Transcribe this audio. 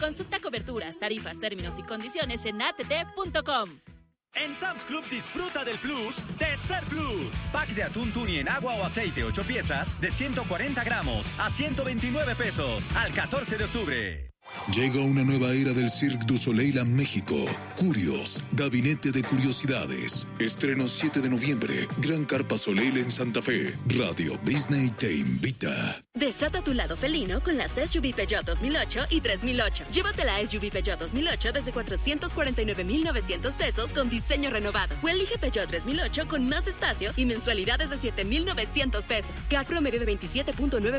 Consulta coberturas, tarifas, términos y condiciones en att.com. En Sam's Club disfruta del plus de Ser Plus. Pack de atún tuni en agua o aceite 8 piezas de 140 gramos a 129 pesos al 14 de octubre. Llega una nueva era del Cirque du Soleil a México. Curios, Gabinete de Curiosidades. Estreno 7 de noviembre. Gran Carpa Soleil en Santa Fe. Radio Disney te invita. Desata tu lado felino con las SUV Peugeot 2008 y 3008. Llévate la SUV Peugeot 2008 desde 449,900 pesos con diseño renovado. O elige Peugeot 3008 con más espacio y mensualidades de 7,900 pesos. CAT promedio de 27.9%.